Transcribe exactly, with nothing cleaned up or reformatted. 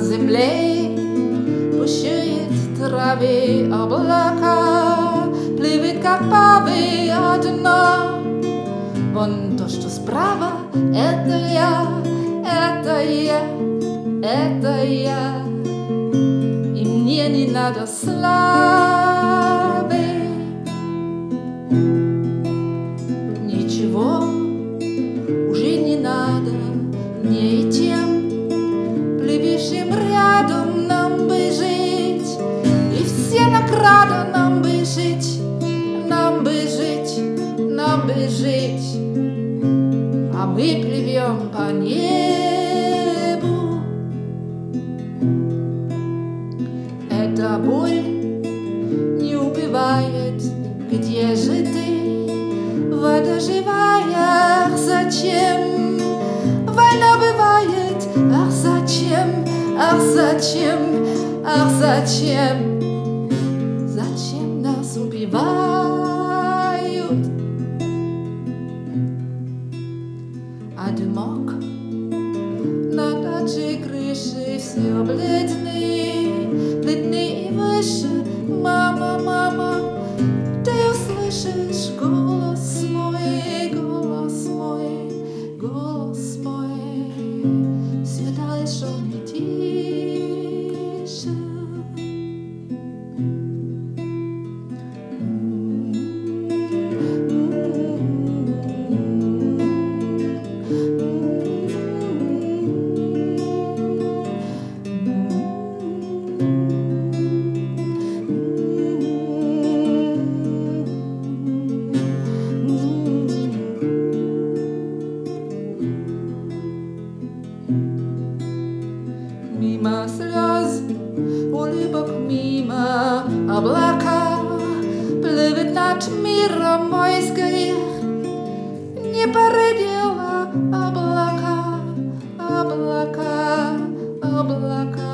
земле пушит траве облака, плывет как павы одна. Вон то, что справа, это я, это я, это я. И мне не надо славы, ничего уже не надо мне и тем плывущим рядом нам бы жить, и все награды нам бы жить, нам бы жить, нам бы жить, а мы плывем по небу. Эта боль не убивает, где же ты, вода живая, ах, зачем? Война бывает, ах, зачем, ах, зачем, ах, зачем? Зачем нас убивают? А дымок на нашей крыше все бледный, бледный и выше. Мама, мама, ты услышишь голос мой, голос мой, голос мой, все дальше не тише. Мимо слез, улыбок, мимо облака плывет над миром мой скорее. Не поредела облака, облака, облака.